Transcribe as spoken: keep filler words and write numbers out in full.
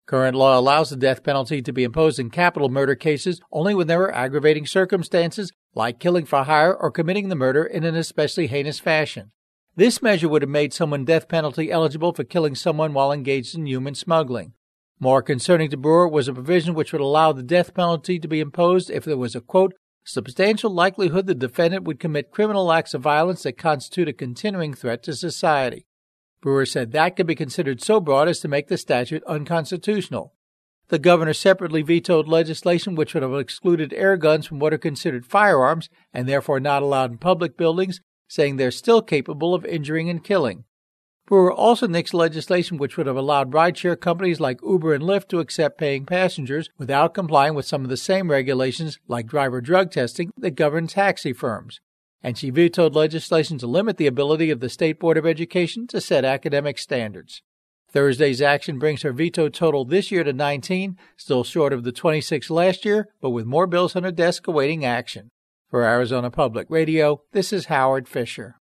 Current law allows the death penalty to be imposed in capital murder cases only when there are aggravating circumstances, like killing for hire or committing the murder in an especially heinous fashion. This measure would have made someone death penalty eligible for killing someone while engaged in human smuggling. More concerning to Brewer was a provision which would allow the death penalty to be imposed if there was a, quote, substantial likelihood the defendant would commit criminal acts of violence that constitute a continuing threat to society. Brewer said that could be considered so broad as to make the statute unconstitutional. The governor separately vetoed legislation which would have excluded air guns from what are considered firearms and therefore not allowed in public buildings, saying they're still capable of injuring and killing. Brewer also nixed legislation which would have allowed rideshare companies like Uber and Lyft to accept paying passengers without complying with some of the same regulations like driver drug testing that govern taxi firms. And she vetoed legislation to limit the ability of the State Board of Education to set academic standards. Thursday's action brings her veto total this year to nineteen, still short of the twenty-six last year, but with more bills on her desk awaiting action. For Arizona Public Radio, this is Howard Fisher.